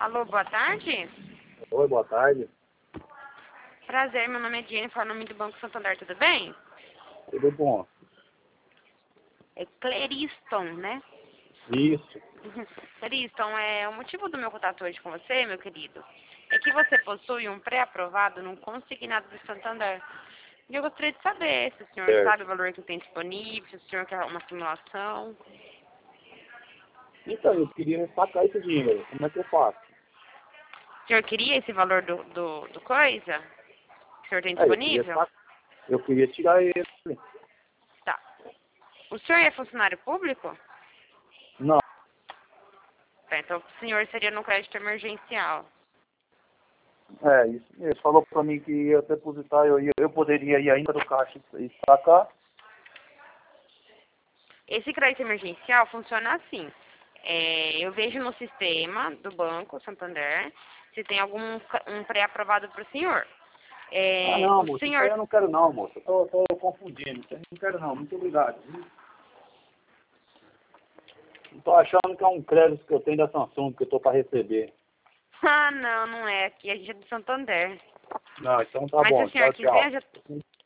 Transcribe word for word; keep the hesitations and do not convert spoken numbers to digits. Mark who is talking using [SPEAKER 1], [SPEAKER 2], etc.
[SPEAKER 1] Alô, boa tarde.
[SPEAKER 2] Oi, boa tarde.
[SPEAKER 1] Prazer, meu nome é Jennifer, nome do Banco Santander, tudo bem?
[SPEAKER 2] Tudo bom?
[SPEAKER 1] É Cleriston, né?
[SPEAKER 2] Isso.
[SPEAKER 1] Cleriston, é, o motivo do meu contato hoje com você, meu querido, é que você possui um pré-aprovado num consignado do Santander. E eu gostaria de saber se o senhor
[SPEAKER 2] Certo.
[SPEAKER 1] sabe o valor que tem disponível, se o senhor quer uma simulação.
[SPEAKER 2] Então, eu queria sacar esse dinheiro. Como é que eu faço?
[SPEAKER 1] O senhor queria esse valor do, do, do coisa? Que o senhor tem
[SPEAKER 2] É, eu queria
[SPEAKER 1] disponível?
[SPEAKER 2] sacar. Eu queria tirar ele.
[SPEAKER 1] Tá. O senhor é funcionário público?
[SPEAKER 2] Não.
[SPEAKER 1] Tá, então o senhor seria no crédito emergencial.
[SPEAKER 2] É, isso. Ele falou pra mim que ia depositar, eu, ia, eu poderia ir ainda no caixa e sacar.
[SPEAKER 1] Esse crédito emergencial funciona assim. É, eu vejo no sistema do Banco Santander se tem algum ca- um pré-aprovado para o senhor.
[SPEAKER 2] Ah,
[SPEAKER 1] É,
[SPEAKER 2] não,
[SPEAKER 1] o
[SPEAKER 2] moço. Isso aí
[SPEAKER 1] senhor...
[SPEAKER 2] eu não quero não, moço. Eu tô, tô confundindo. Isso aí eu não quero não. Muito obrigado. Viu? Não tô achando que é um crédito que eu tenho da Samsung que eu tô pra receber.
[SPEAKER 1] Ah, não, não é. Aqui a gente é do Santander.
[SPEAKER 2] Não, então tá
[SPEAKER 1] Mas se
[SPEAKER 2] bom.
[SPEAKER 1] o senhor
[SPEAKER 2] Tchau,
[SPEAKER 1] quiser,
[SPEAKER 2] tchau.
[SPEAKER 1] já...